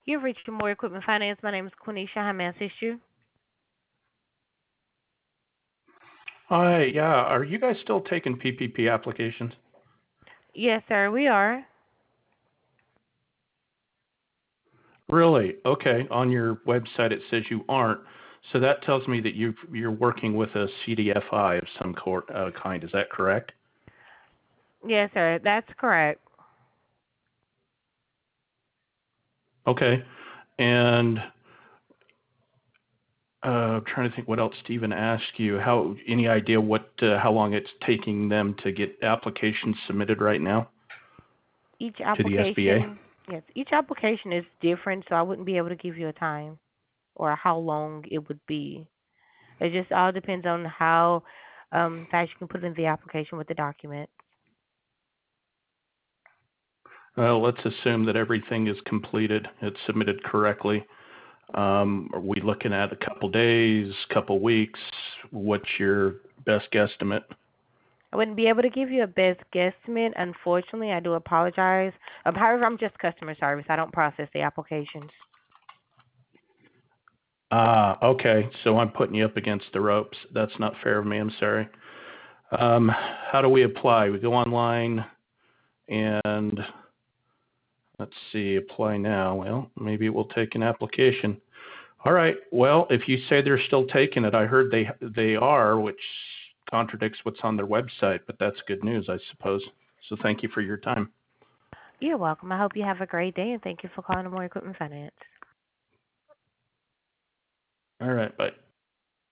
You've reached More Equipment Finance. My name is Quenisha. How may I assist you? Hi, yeah. Are you guys still taking PPP applications? Yes, sir, we are. Really? Okay. On your website it says you aren't. So that tells me that you're working with a CDFI of some kind. Is that correct? Yes, sir, that's correct. Okay. And I'm trying to think what else to even ask you. Any idea how long it's taking them to get applications submitted right now Each to the SBA? application, yes, each application is different, so I wouldn't be able to give you a time or how long it would be. It just all depends on how fast you can put in the application with the document. Well, let's assume that everything is completed. It's submitted correctly. Are we looking at a couple days, couple weeks? What's your best guesstimate? I wouldn't be able to give you a best guesstimate, unfortunately. I do apologize. However, I'm just customer service. I don't process the applications. Okay. So I'm putting you up against the ropes. That's not fair of me. I'm sorry. How do we apply? We go online and let's see, apply now. Well, maybe it will take an application. All right. Well, if you say they're still taking it, I heard they are, which contradicts what's on their website, but that's good news, I suppose. So thank you for your time. You're welcome. I hope you have a great day, and thank you for calling More Equipment Finance. All right. Bye.